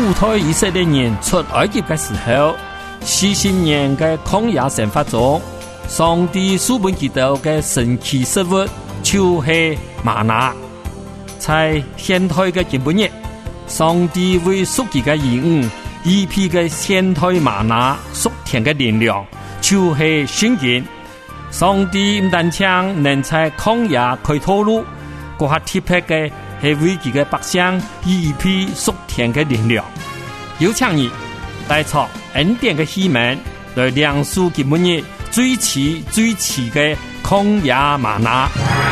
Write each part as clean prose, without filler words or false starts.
主推以色列人出埃及的时候，40年的曠野生活中，上帝赐本基督的神奇食物就是玛拿。在现代的今日，上帝为属己的义务一批的现代玛拿属天的力量，就是圣经。上帝唔但將能在曠野開道路，嗰下特別嘅係為佢嘅百姓一批屬天嘅力量。有請你帶出恩典嘅希望，來亮出佢每日最遲嘅曠野嗎哪。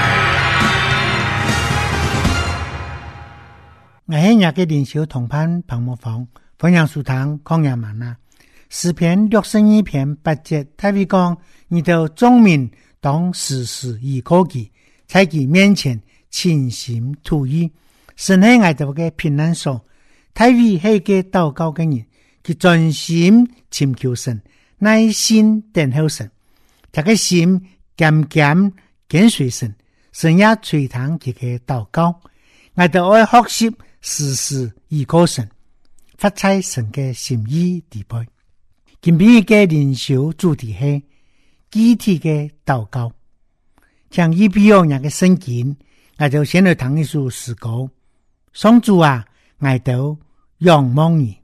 我係日嘅靈修同伴彭木芳，分享書堂曠野嗎哪詩篇62篇8節，大衛講：你到眾民當時時倚靠佢，在佢面前傾心吐意。神係我哋嘅平安所，大衛係個禱告嘅人，佢專心尋求神，耐心等候神，他嘅心漸漸跟隨神，神也垂聽佢嘅禱告。我哋愛學習時時倚靠神，發在神嘅心意地背。今天嘅靈修主題係具體嘅禱告，像以比亞人嘅聖經，我就先來談一首詩歌。上主啊，我都仰望你。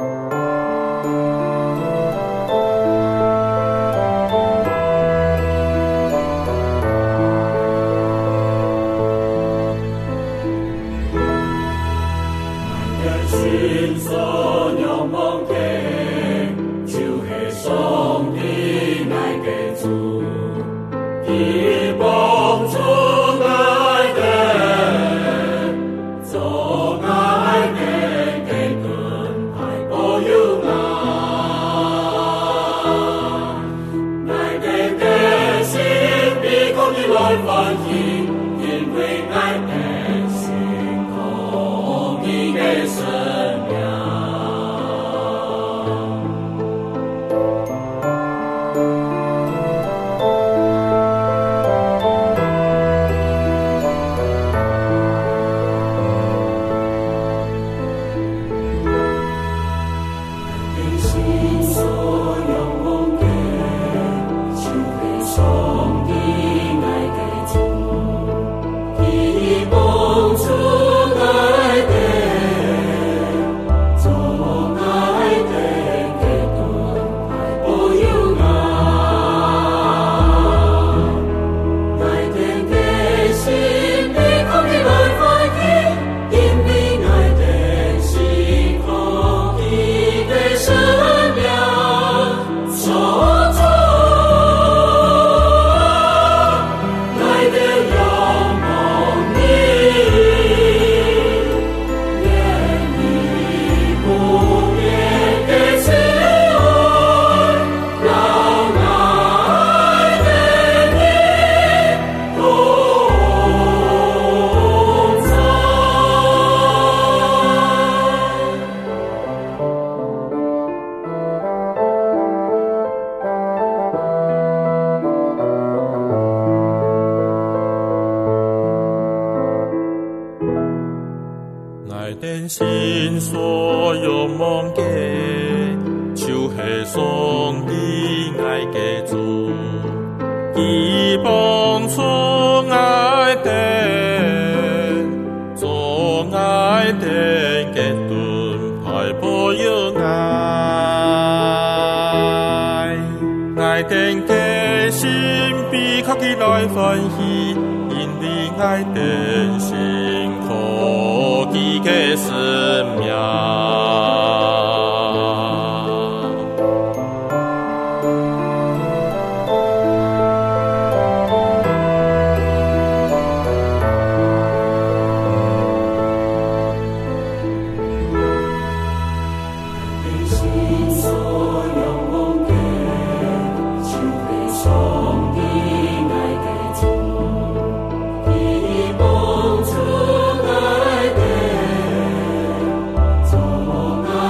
心所仰望嘅，就是上帝愛嘅主，伊幫助愛的，做愛的嘅盾牌保佑愛的嘅心比靠佢來歡喜，因為愛的心可記嘅生命。 做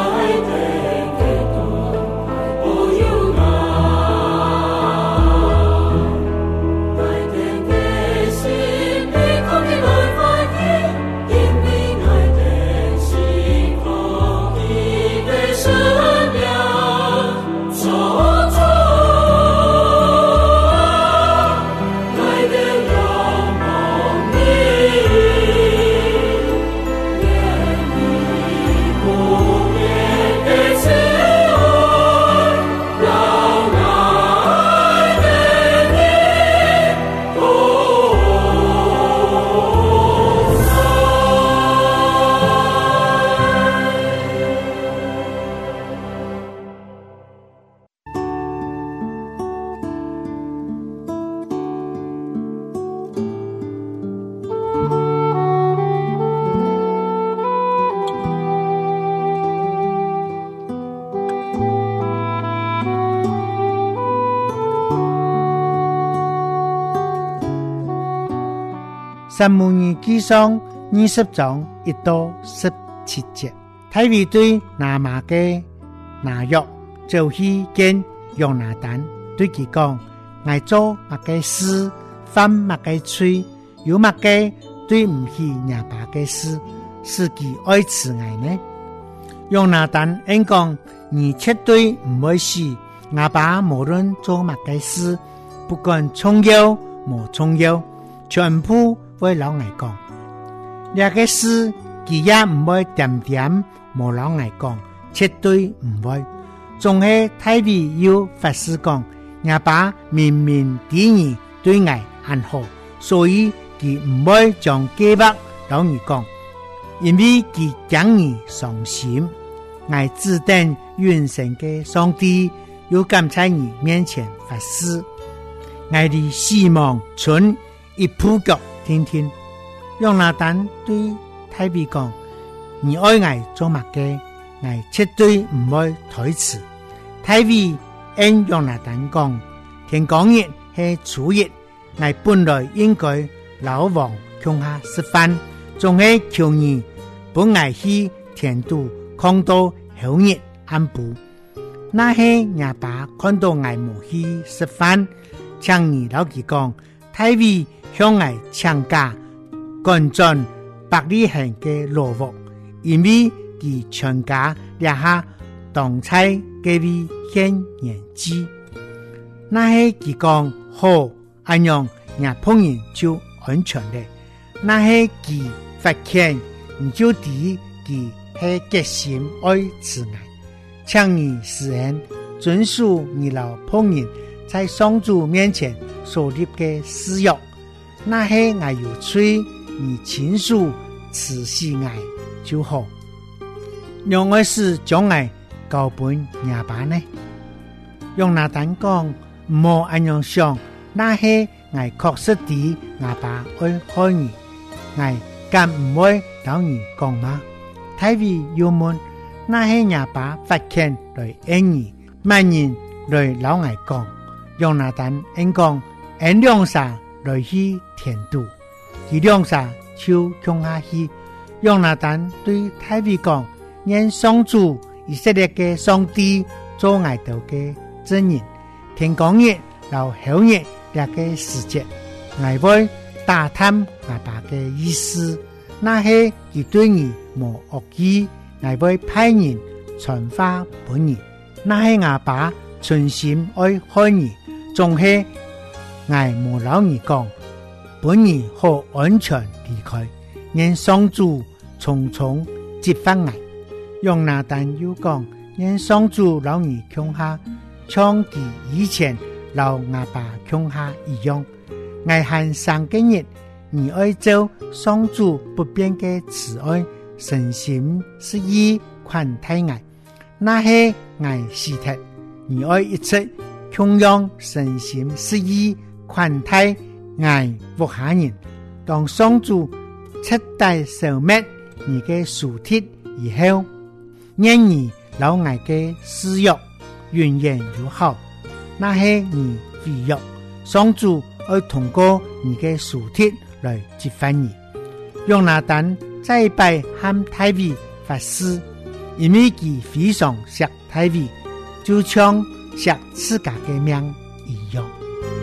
撒母耳記上20章1到17節，大衛對拿瑪嘅拿約就去見約拿單，對佢講：我做乜嘅事，犯乜嘅罪，有乜嘅對唔起亞爸嘅事，是佢愛慈愛呢？約拿單應講：你絕對唔會死，亞爸無論做乜嘅事，不管重要無重要，全部會老愛講。呢個事佢也唔會點點無老愛講，絕對唔會。仲係大衛要發誓講，亞爸明明第二對愛很好，所以佢唔會將計劃老兒講，因為佢驚你傷心。愛指定永生嘅上帝要敢在你面前發誓，愛的希望存一鋪腳聽聽。約拿單對大衛講：你愛愛做乜嘅，愛絕對唔會推辭。大衛因約拿單講：天光日係初日，愛本來應該老王窮下食飯，仲係求你本愛去田度看到後日安補。那係亞爸看到愛無去食飯，請你老佢講，大衛向愛請假趕進伯利恆嘅羅屋，因為佢全家立下當差嘅位獻年祭。那係佢講好，咁樣亞碰人就安全咧。那係佢發現，你就知佢係決心愛慈愛，請你實現遵守你老碰人在上主面前所立嘅誓約。那係愛有罪，你親屬慈禧愛就好。讓我是將愛交本亞爸呢？用拿單講唔好咁樣想，那係愛確實地亞爸愛害你，愛敢唔會等你講嗎？大衛又問：那係亞爸發現來恩你，萬人來老愛講。用拿單應講：恩兩啥來去田度，佢兩啥就向下去。用拿單對大衛講：願上主以色列嘅上帝做愛道嘅真人，天光日到後日兩個時節，我會打探亞爸嘅意思。那係佢對你無惡意，我會派人傳話本人。那係亞爸存心愛害你，仲係我無老你講，本人好安全離開，願上主匆匆接返我。用拿單又講：願上主老你窮下，像佢以前老亞爸窮下一樣。我喊三個日，你愛做上主不變嘅慈愛，誠心實意款待我，那係愛事實。你愛一切同樣誠心實意款待愛服下人，當上主徹底消滅你嘅仇敵以後，願你老愛嘅誓約永遠友好，那係你飛約。上主會通過你嘅仇敵來接返你。用拿單再拜和大衛發誓，因為佢非常錫大衛，就像錫自家嘅命一樣。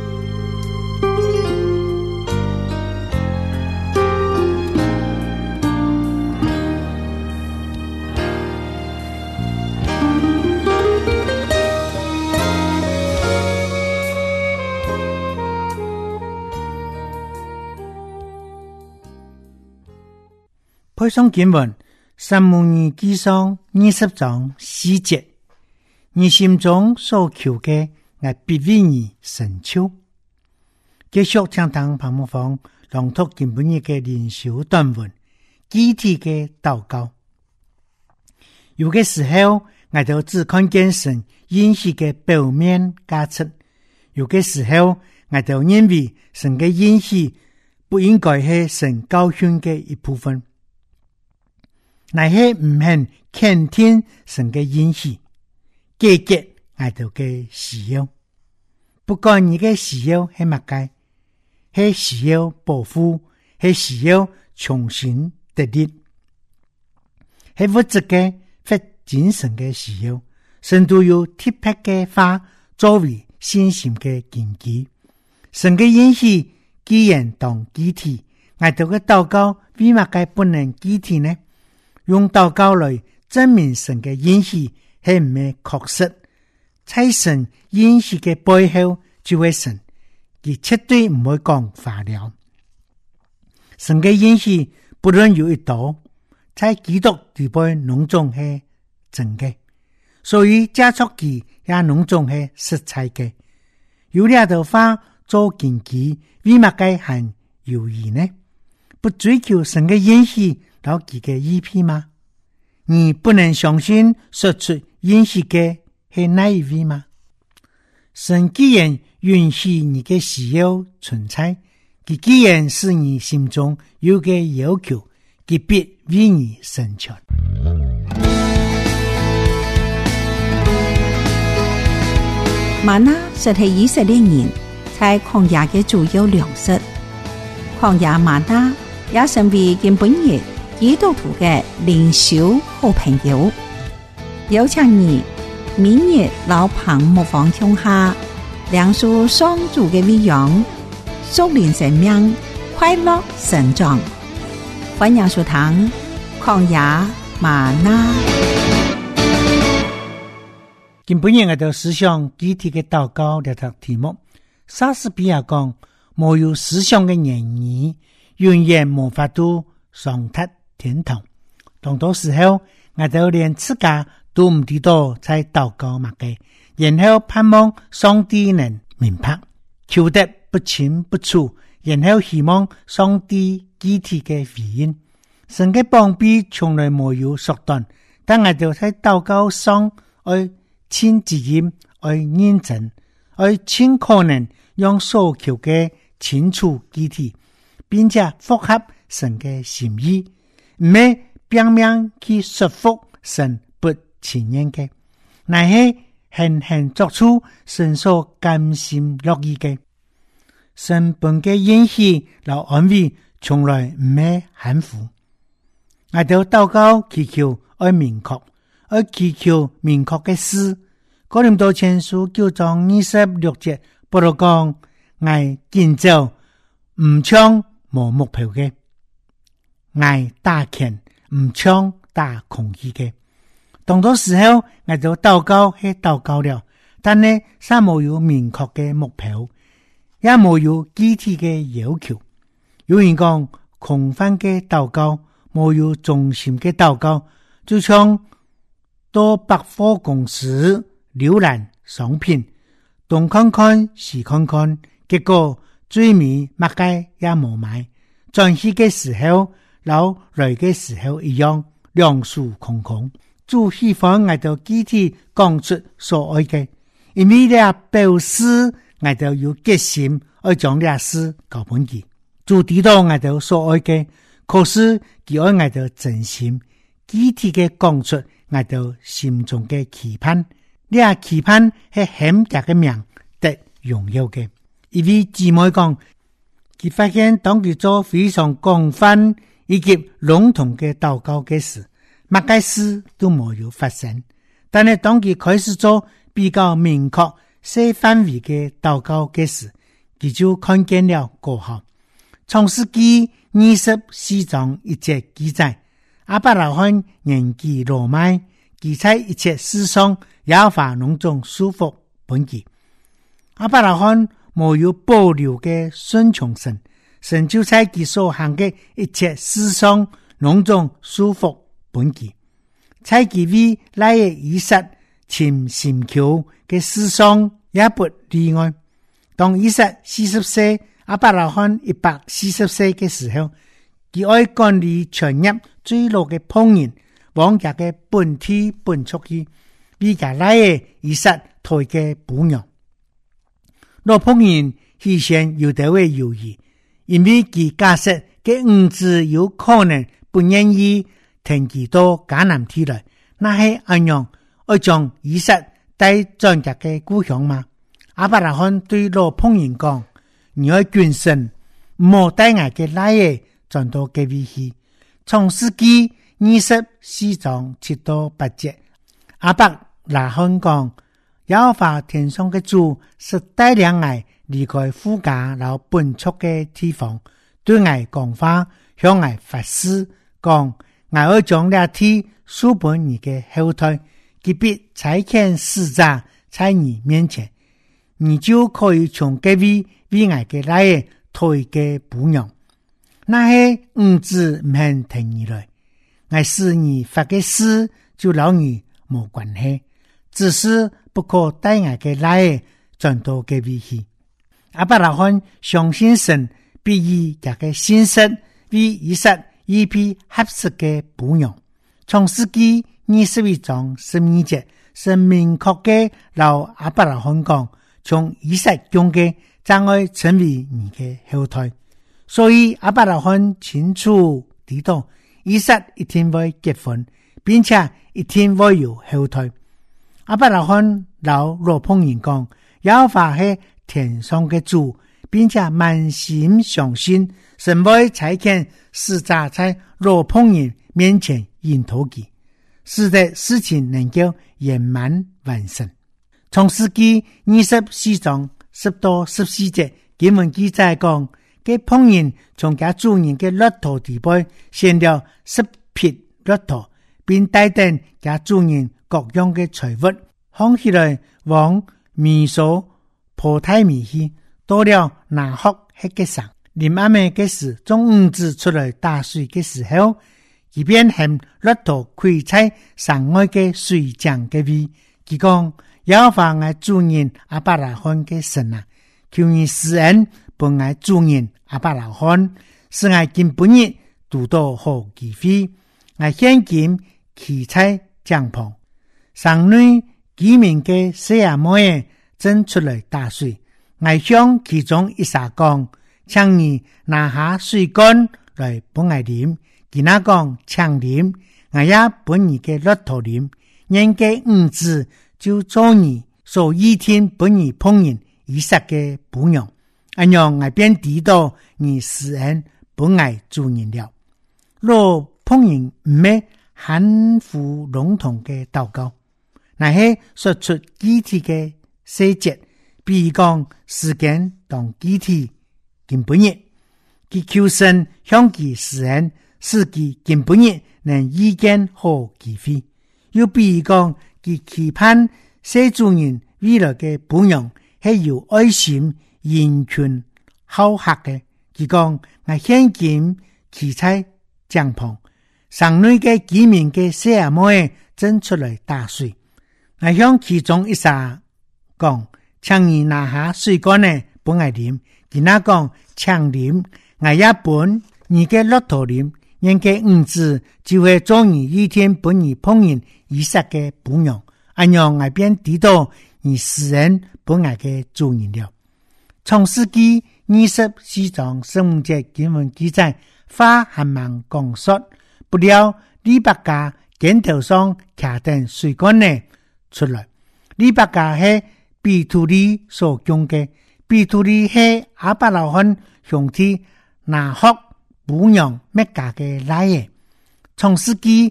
配上經文，撒母耳記上20章4節，你心中所求嘅，我必為你成就。繼續聽堂旁牧房朗讀今本日嘅靈修短文，具體嘅禱告。有嘅時候，我哋只看見神應許嘅表面價值；有嘅時候，我哋認為神嘅應許不應該係神教訓嘅一部分。乃係唔肯傾聽神嘅應許，解決我哋嘅需要。不管你嘅需要係乜嘅，係需要保護， 是需要重新得力，是物质嘅或精神嘅需要，神都有特別嘅話作為信心嘅根基。神嘅應許既然當具體，我哋嘅禱告為乜嘅不能具體呢？用禱告來證明神嘅應許係唔係確實，在神應許嘅背後就係神，佢絕對唔會講話了。神嘅應許不論有一道，在基督地背攏總係真嘅，所以加速期也攏總係實在嘅。有兩道話做根基，為乜嘅還猶豫呢？不追求神嘅應許老佢嘅意義嗎？你不能相信說出應許嘅係哪一位嗎？神既然允許你嘅需要存在，佢既然是你心中有嘅要求，佢必為你成全。 嗎哪實係以色列人在曠野嘅主要糧食，曠野嗎哪也成為今本日基督徒嘅靈修好朋友。有請你明日老彭牧房鄉下梁樹雙主嘅威揚，屬靈生命快樂成長。歡迎收聽曠野嗎哪。 今本日我哋思想具體嘅禱告呢條題目，莎士比亞講，沒有思想嘅言語，永遠無法度上達天堂。當到時候，我哋連自家都唔知道在禱告乜嘅，然後盼望上帝能明白，求得不清不楚，然後希望上帝具體嘅回應。神嘅幫庇從來沒有縮短，但我哋在禱告上愛親自驗，愛認真，愛盡可能讓所求嘅清楚具體，並且符合神嘅心意，唔係表面去說服神不承認嘅，乃係狠狠作出神所甘心樂意嘅。神本嘅應許和安慰從來唔係含糊，我哋禱告祈求愛明確，愛祈求明確嘅事。哥林多前書9章26節，保羅講：我建造唔唱無目標嘅，我打拳唔唱打空氣嘅。當到時候，我就禱告係禱告了，但係尚冇有明確嘅目標，也冇有具體嘅要求。有人講空泛嘅禱告，冇有中心嘅禱告，就像到百貨公司瀏覽商品，東看看西看看，結果最尾乜嘢也冇買。轉去嘅時候，老來嘅時候一樣，兩手空空。主希望我哋具體講出所愛嘅，因為呢表示我哋有決心愛將呢事搞本記。主知道我哋所愛嘅，可是佢愛我哋真心具體嘅講出我哋心中嘅期盼。呢期盼係很大嘅名得榮耀嘅。一位姊妹講，佢發現當佢做非常廣泛以及籠統嘅禱告嘅事，乜嘅事都冇有發生。但係當佢開始做比較明確小範圍嘅禱告嘅事，佢就看見了果效。創世記24章1節記載，亞伯拉罕年紀老邁，佢在一切事上耶和華攏總賜福本記。亞伯拉罕沒有保留嘅順從神，神就在佢所行嘅一切事上攏總賜福本記。在佢為來嘅以撒尋尋求嘅事上也不例外。當以撒40歲，亞伯拉罕140歲嘅時候，佢愛管理全業最老嘅烹飪，往家嘅本體本出去，為家來嘅以撒抬嘅補養。老烹飪起先有啲會猶豫，因為佢假設嘅兒子有可能不願意聽佢到迦南地來，那係安樣愛將以撒帶轉家嘅故鄉嗎？亞伯拉罕對老烹飪講：你愛眷神，莫帶我嘅來嘅轉到基位去。創世記24章7到8節，亞伯拉罕講，耶和華天上嘅主是帶領我離開父家然後本族嘅地方，對我講話，向我發誓，講我要將這地賜給你嘅後代，佢必差遣使者在你面前，你就可以從這位為我嘅來嘅退嘅補養。那些五子唔肯聽你來，我使你發嘅誓就老你冇關係，只是不可帶我嘅來嘅轉到這位去。亞伯拉罕相信神必以這個信實為以撒一批合適嘅補養。創世記21章12節是明確嘅，老亞伯拉罕講，從以撒中嘅將會成為你嘅後代。所以亞伯拉罕清楚知道以撒一定會結婚，並且一定會有後代。亞伯拉罕老羅碰人講，耶和華係天上嘅主，並且滿心相信神會差遣使者在羅碰人面前引導佢，使得事情能夠圓滿完成。創世記24章10到14節經文記載講，嘅碰人從家主人嘅駱駝地背獻了10匹駱駝，並帶定家主人各樣嘅財物，放起來往米所波太米去，到了拿鶴迄個城。臨暗暝嘅時，眾五子出來打水嘅時候，佢便向駱駝開採山外嘅水井嘅位，佢講，耶和華我主人亞伯拉罕嘅神啊，求你施恩幫我主人亞伯拉罕，使我今本日拄到好機會，我現今開採井棚，城內居民嘅細阿妹正出來打水，我向其中一撒講，請你拿下水缸來幫我啉，佢那講請啉，我也幫你嘅駱駝啉，人嘅五子就做你所一天幫你碰人以撒嘅補養，安樣我便知道你施恩幫我主人了。若碰人唔係含糊籠統嘅禱告，那係說出具體嘅細節，比如講時間當具體根本日，佢求神向佢施恩，使佢根本日能遇見好機會。又比如講佢期盼小主人未來嘅補養係有愛心、嚴權、好客嘅。佢講我現今開採井棚，城內嘅居民嘅細阿妹正出來打水，我向其中一撒講，請你拿下水缸呢幫我啉，佢那講請啉，我也幫你嘅駱駝啉，人嘅五子就會做你一天幫你碰人以撒嘅補養，安樣我便知道你施恩幫我嘅主人了。創世記24章15節經文記載，話還蠻講說，不料利百加肩頭上卡定水管呢出來，利百加係比土利所供嘅，比土利係亞伯拉罕兄弟拿鶴補養麥加嘅來嘅。創世記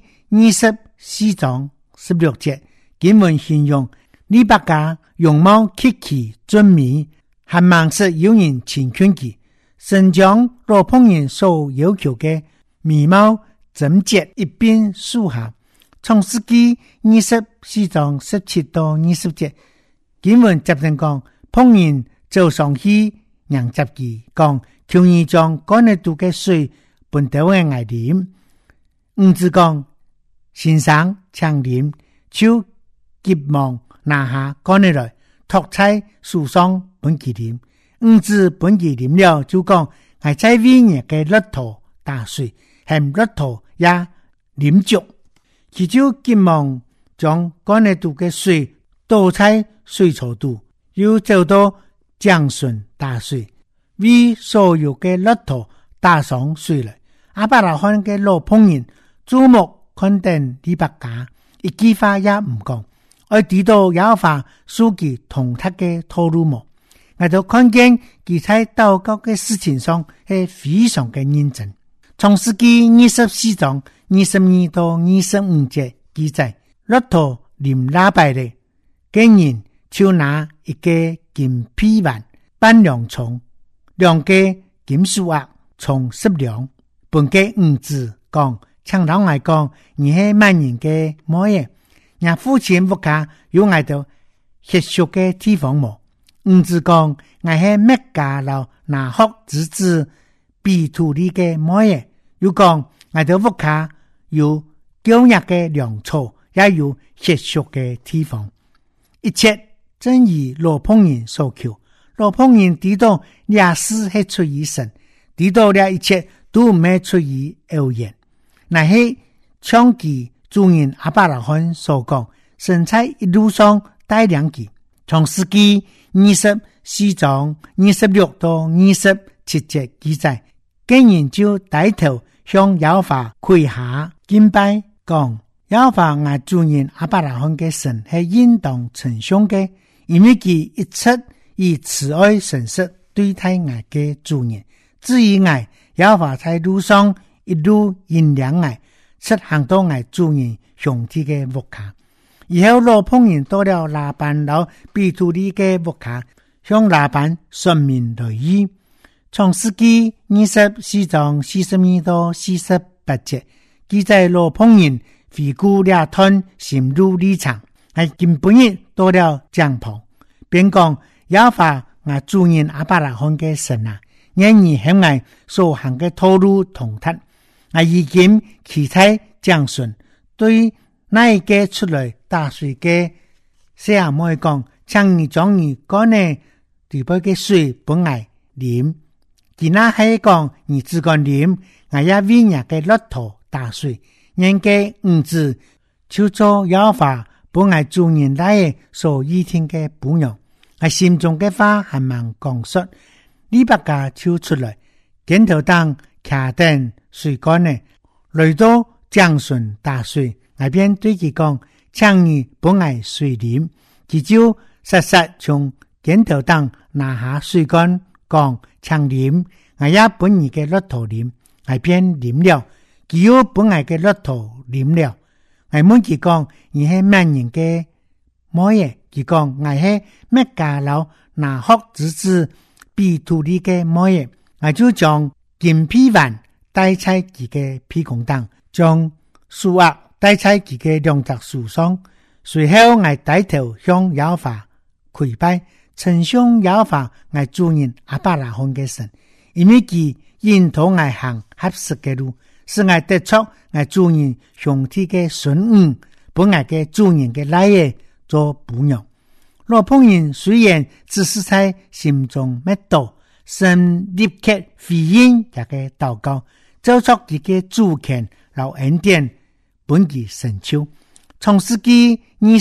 24章16節經文形容利百加容貌極其俊美，還蠻是有人親近佢，神將羅碰人所要求嘅美貌整潔一邊數下。創世記24章17到20節經文接着講，碰人就上去讓接佢講，求你將乾了肚嘅水分到我啉。五子講，先生請啉，就急忙拿下乾了來，托在樹上分佢啉。五子分佢啉了，就講，我在為你嘅駱駝打水，向駱駝也啉足。佢就急忙將乾了肚嘅水倒在水槽度，又走到井順打水，為所有嘅駱駝打上水來。亞伯拉罕嘅羅碰人注目看見利百加，一句話也唔講，我知道耶和華書記同他嘅套路麼？我就看見佢喺禱告嘅事情上係非常嘅認真。 創世記24章22到25節記載，駱駝臨拉拜的，竟然就拿一個金皮環扮兩重，兩個金屬額從10兩，本個兒子講，請老外講，你係萬人嘅模樣，讓父親屋企有愛到血熟嘅地方冇。兒子講，我係麥加老拿學之子比土里嘅模樣，又講我到屋企有嬌壓嘅糧草，也有血熟嘅地方，一切正如羅烹人所求。羅烹人知道這事係出於神，知道了一切都唔係出於偶然。那是창기主人亞伯拉罕所講，神在一路上帶領佢。創世記24章26到27節記載，竟然就帶頭向耶和華跪下敬拜，講耶和華我主人亞伯拉罕嘅神係應當稱頌嘅，因為佢一直以慈愛誠實對待我嘅主人。至於我，耶和華在路上一路引領我，直行到我主人兄弟嘅屋企。以後羅烹人到了拉班老比土利嘅屋企，向拉班說明來意。創世記24章42到48節記載，羅烹人回顧了段心路歷程，係根本日到了帳篷，便講耶和華我主人亞伯拉罕嘅神啊，因你向我所行嘅道路通達，我已經期待將順對那一個出來打水嘅細阿妹講，請你將你乾嘅地杯嘅水本來啉，其那係講你只管啉，我也為人嘅駱駝打水，人嘅兒子就做耶和華本來主人來所依聽嘅榜樣。我心中嘅話還蠻講述，李伯家就出來，肩頭當卡燈水乾呢，來到將順打水，我便對佢講，請你本來水啉，佢就實實從肩頭當拿下水乾，講請啉，我也本你嘅駱駝啉，我便啉了，佢又本來嘅駱駝啉了，我問佢講，你係萬人嘅乜嘢？佢講我係麥加老拿學之子比土利嘅乜嘢？我就將金皮環戴在佢嘅披弓當，將樹葉戴在佢嘅兩隻樹上，隨後我帶頭向耶和華跪拜，稱頌耶和華我主人亞伯拉罕嘅神，因為佢引導我行合適嘅路，使我得出我主人兄弟嘅順悟，本我嘅主人嘅來嘢做榜樣。羅烹人雖然只是在心中默禱，神立刻回應這個禱告，做出佢嘅主權和恩典，本其成就。創世記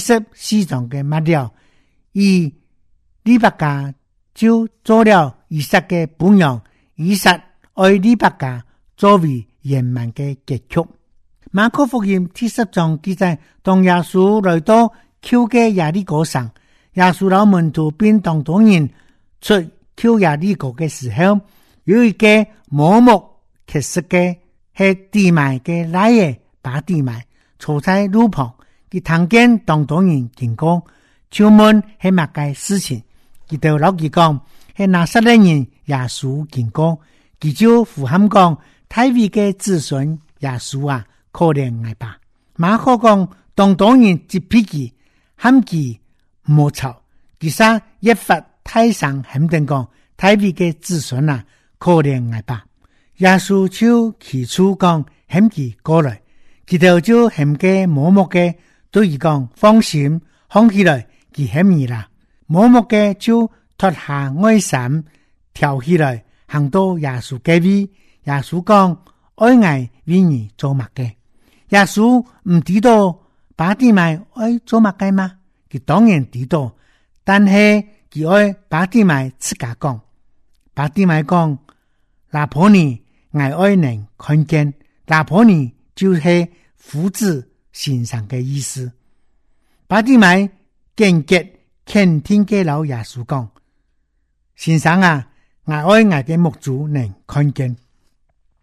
24章嘅末了，以利百加就做了以撒嘅榜樣，以撒愛利百加作為圓滿嘅結局。馬可福音第10章記載，當耶穌來到丘嘅耶利哥上，耶穌老門徒便當多人出丘耶利哥嘅時候，有一個盲目乞食嘅係地賣嘅拉耶把地賣坐在路旁，佢聽見當多人經過，就問係乜嘅事情，佢就老佢講係拿撒勒人耶穌經過，佢就呼喊講，大衛嘅子孫耶穌啊，可憐我吧。馬可講當多人接皮佢，喊佢莫吵，其實一發太上肯定講，大衛嘅子孫啊，可憐我吧。耶穌就起初講，喊佢過來，佢就喊嘅默默嘅對佢講，放心，放起來，佢喊你啦。默默嘅就脫下外衫，跳起來，行到耶穌嘅位。耶穌講，愛我為你做乜嘅？耶穌唔知道把地賣愛做乜嘅嗎？佢當然知道，但係佢愛把地賣自家講，把地賣講，拿破尼我愛能看見，拿破尼就是父子欣賞嘅意思。把地賣堅決肯聽嘅老耶穌講，先生啊，我愛我嘅牧主能看見。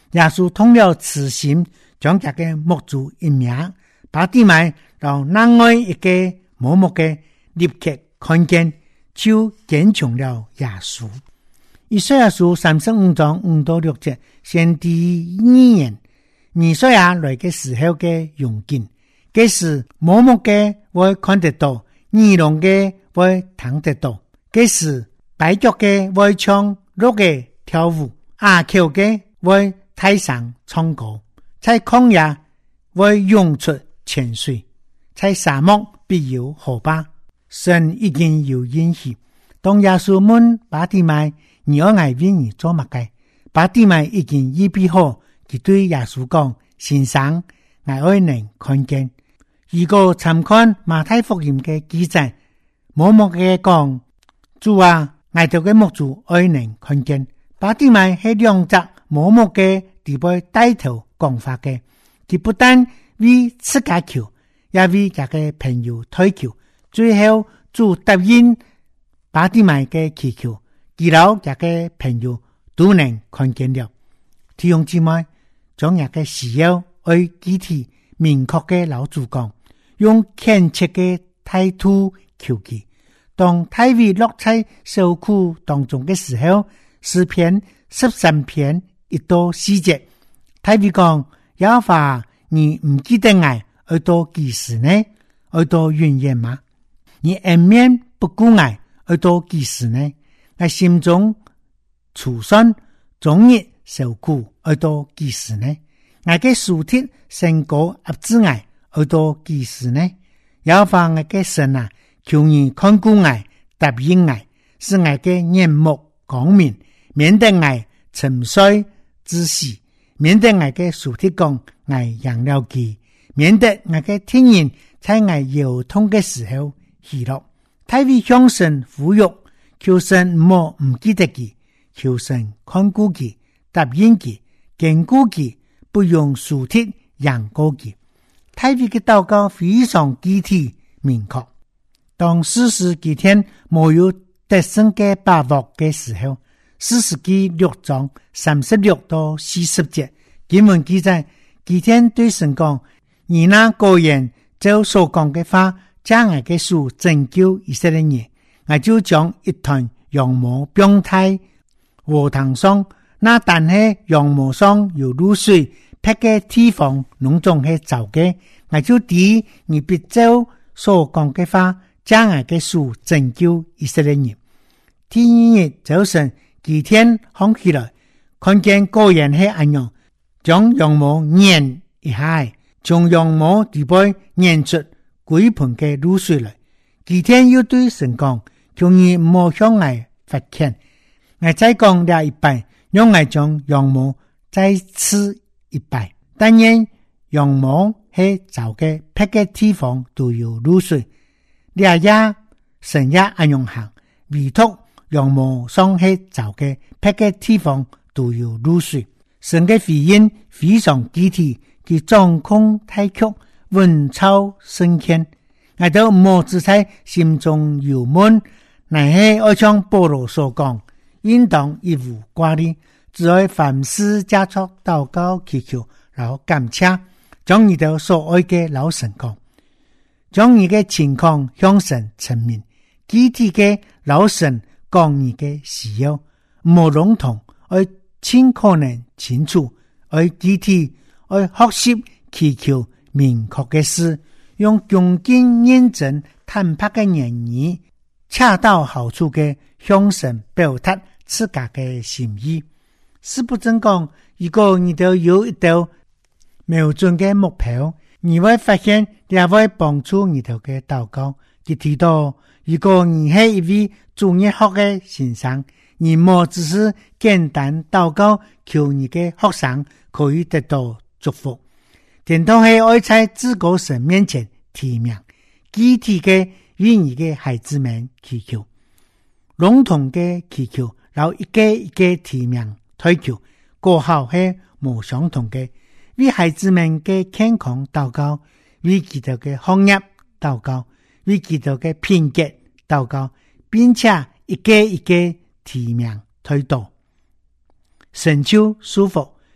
耶穌通了慈心，將這個牧主一命，把地賣到另外一個盲目嘅立刻看見，就堅強了耶穌。以賽亞書35章5到6節，先知預言彌賽亞來嘅時候嘅榮景，這時盲目嘅會看得到，耳聾嘅會聽得到，這時跛腳嘅會唱樂嘅跳舞，啞口嘅會大聲唱歌，在曠野會湧出泉水，在沙漠必有河壩。神已經有應許，當耶穌問巴底買，你要愛為你做乜嘅？巴底買已經預備好，佢對耶穌講：先生，我愛能看見。如果參看馬太福音嘅記載，默默嘅講：主啊，我哋嘅牧主愛能看見。巴底買係兩隻默默嘅地位帶頭講法嘅，佢不但為自家求，也為佢嘅朋友推求。最後主答應巴底買嘅祈求，佢老佢嘅朋友都能看見了。弟兄姊妹，將佢嘅需要愛具體明確嘅老主講，用懇切嘅態度求佢。當大衛落在受苦當中嘅時候，詩篇13篇1到4節，大衛講：耶和華，你唔記得我愛到幾時呢？愛到永遠嗎？你掩面不顧我愛到幾時呢？我心中儲算終日受苦愛到幾時呢？我嘅樹鐵勝過壓制我愛到幾時呢？耶和華我嘅神啊，求你看顧我，答應我，使我嘅眼目光明，免得我沉睡之時，免得我嘅樹鐵講我養了佢，免得我嘅天人在我腰痛嘅時候喜樂。大衛向神呼籲，求神唔記得佢，求神看顧佢，答應佢，堅固佢，不用樹鐵養過佢。大衛嘅禱告非常具體明確。當士師記天沒有得勝嘅把握嘅時候，士師記6章36到40節，經文記載，記天對神講：你那個人就所講嘅話，將我嘅書拯救以色列人，我就將一團羊毛綁在禾場上，那但係羊毛上有露水劈嘅地方，農種係走嘅，我就指你必照所講嘅話，將我嘅書拯救以色列人。第二日早晨，記天看起來，看見個人係安樣，將羊毛捻一下，從羊毛底部捻出幾盆嘅露水來。記天又對神講：求你唔好向我發歉，我再講了一擺，讓我將羊毛再刺一擺。但願羊毛係走嘅劈嘅地方都有露水。兩日神也安樣行，唯獨羊毛上係走嘅劈嘅地方都有露水。神嘅回應非常具體，佢掌控太極，穩操勝券。我都冇只在心中憂悶，乃係愛像保羅所講，應當一無掛慮，只愛凡事加速禱告祈求，然後感謝，將你的所愛嘅老神講，將你嘅情況向神陳明，具體嘅老神講你嘅需要，冇籠統，愛盡可能清楚，愛具體，愛學習祈求明確嘅事。用恭敬認真坦白嘅言語，恰到好處嘅向神表達自家嘅心意。是不正講，如果你都有一道瞄準嘅目標，你會發現也會幫助你頭嘅禱告。佢提到，如果你係一位專業學嘅先生，你莫只是簡單禱告，求你嘅學生可以得到祝福。點都係愛在至高神面前提名，具體嘅為你嘅孩子們祈求，籠統嘅祈求，然後一個一個提名推求，過後係無相同嘅，為孩子們嘅健康禱告，為佢哋嘅學業禱告，為佢哋嘅品格禱告，並且一個一個提名推導，神就舒服。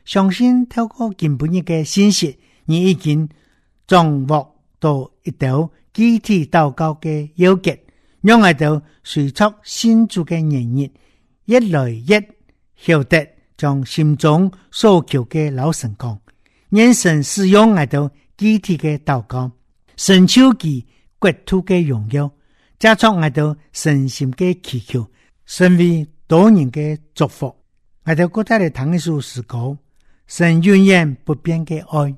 相信透過今晡日嘅信息，你已經掌握到一條具體禱告嘅要訣，讓我哋隨着信主嘅年日，越來越曉得將心中所求嘅老神講，願神使用我哋具體嘅禱告，神超其國土嘅榮耀，加速我哋身心嘅祈求，成為多人嘅祝福。我哋古代嚟談一首詩歌，神永遠不變嘅愛。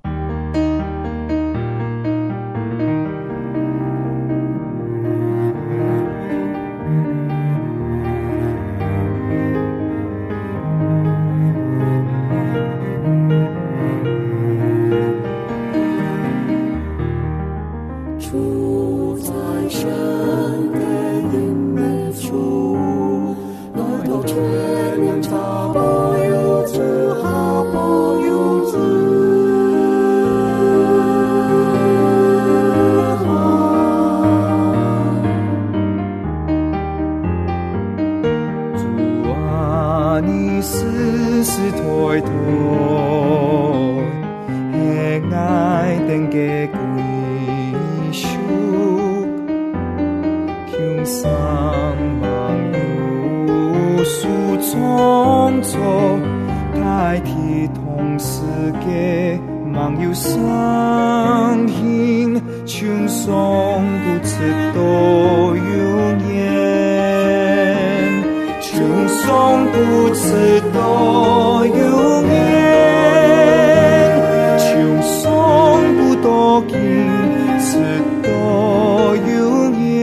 住在神的隱密處，來到全能查保佑之好保佑之主啊，你世世代代係愛定嘅上萬有數創造，代替同時嘅萬有生命，傳送不直到永遠，傳送不直到永遠，傳送不到盡直到永遠。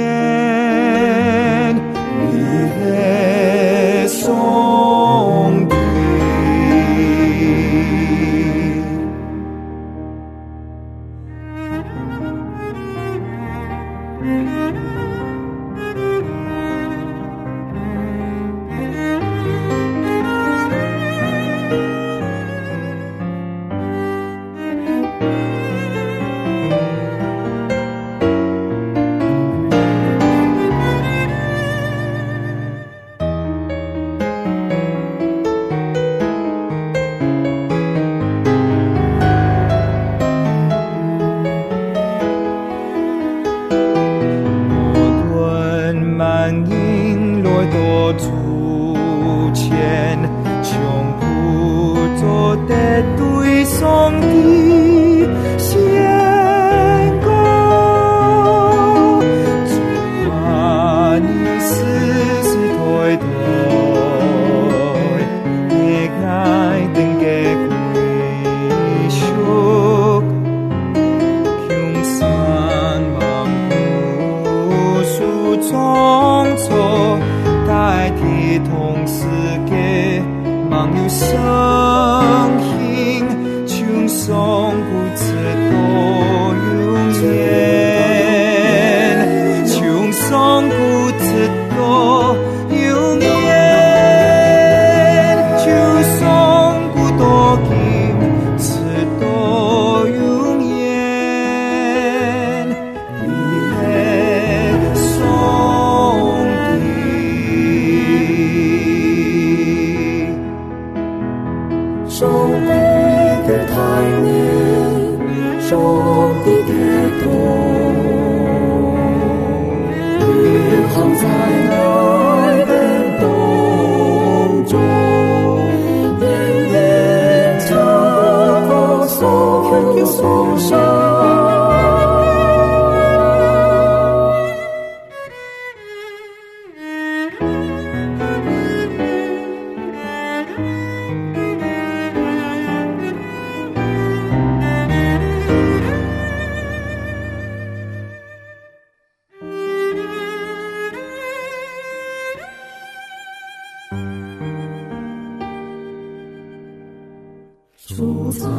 住在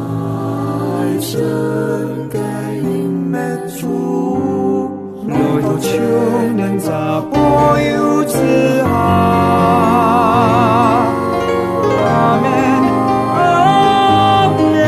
神的隱密處，來到全能查保佑之下。阿們，阿們。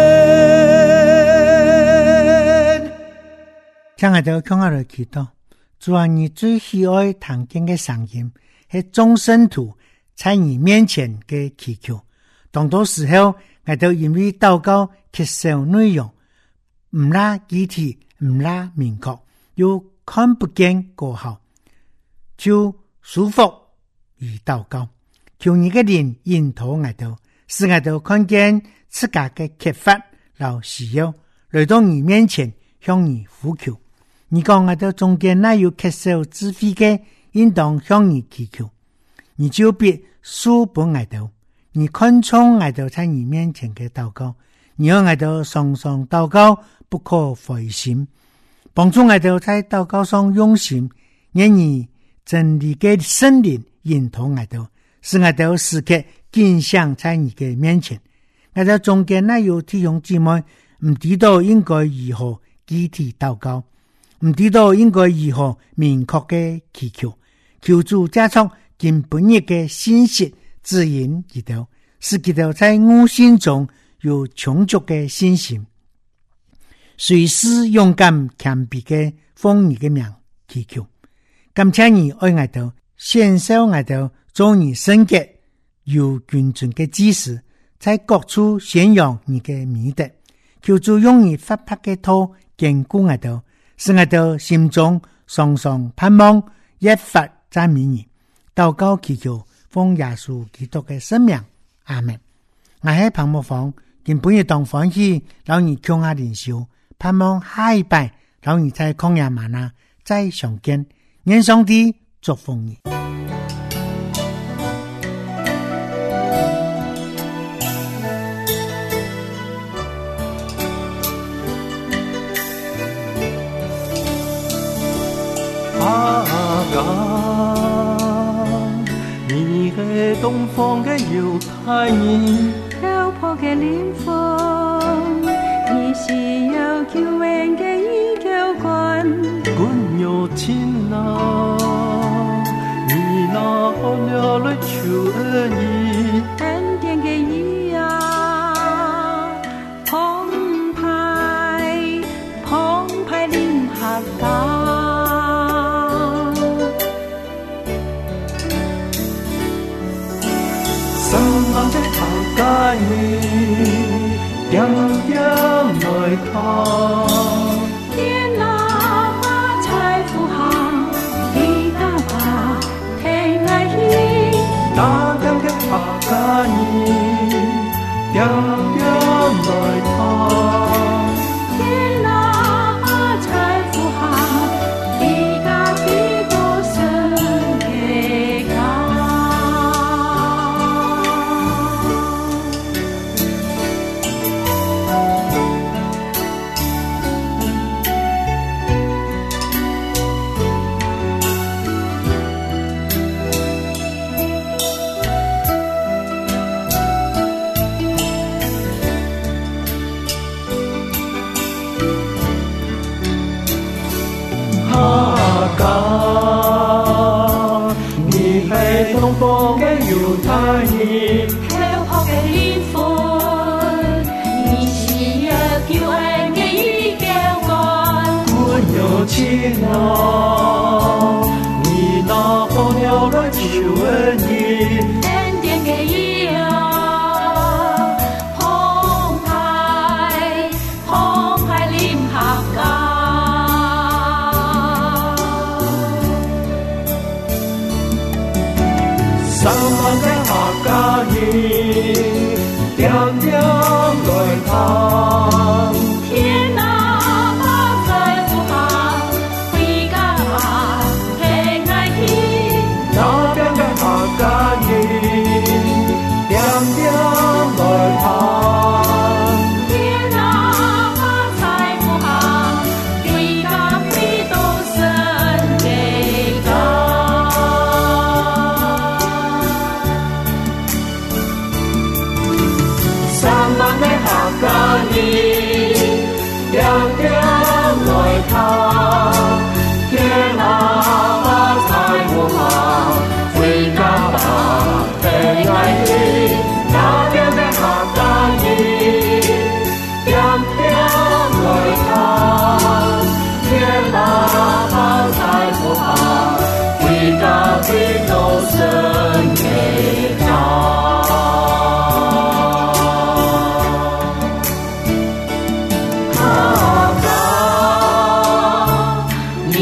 親愛的，向我哋祈禱。 主啊，你最喜愛聽見的聲音是眾聖徒在你面前的祈求。當多時候我都因為禱告缺少內容，唔拉具體，唔拉明確，又看不見果效，就舒服而禱告。求你的靈引導我都，使我都看見自家的缺乏和需要，來到你面前向你呼求。你講我都中間那有缺少智慧的，應當向你祈求，你就必賜本我都。你看重我都在你面前的禱告，你讓我都常常禱告，不可灰心，幫助我都在禱告上用心，願你真理的聖靈引導我都，使我都時刻堅想在你的面前。我都中間那有弟兄姊妹唔知道應該如何具體禱告，唔知道應該如何明確的祈求，求主加速根本日的信息指引基督，使基督在我心中有充足的信心，隨時勇敢謙卑的奉你的名祈求。感謝你愛我哋，獻上我哋做你聖潔有君尊的祭司，在各處宣揚你的美德。求主用你發拍的頭堅固我哋，使我哋心中常常盼望一發讚美你。禱告祈求奉耶穌基督的聖名，阿們。我喺彭木房見本日當歡喜，讓你強下靈修，盼望下一拜讓你在曠野嗎哪再相見。願上帝祝福你。 你係東方嘅猶太人， 漂泊嘅靈魂，你是有救恩嘅依靠君。 君有情啊，你拿好了來求恩義， 恩典嘅義啊，澎湃臨合家。 解你點點來看， 天哪把財富行，地大把天愛意， 那點嘅客家你點點來看， 天哪把財富行，地大地多神嘅家。 東方嘅猶太人， 漂泊嘅靈魂，你是有救恩嘅依靠君。 君有情啊，你拿好了來求恩義， 恩典嘅義啊，澎湃臨合家。 三萬嘅客家人，點點來看， 天哪把財富行，回家聽愛聽， 那邊嘅客家人，點點來看， 天哪把財富行，回家回到神嘅家。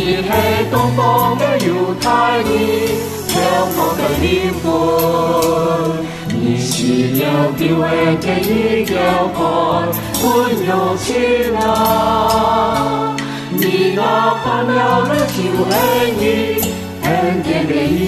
你是东方的犹太人，辽阔的灵魂。你是了地位的一条河，温柔起来。你那放了的就爱你，恩典的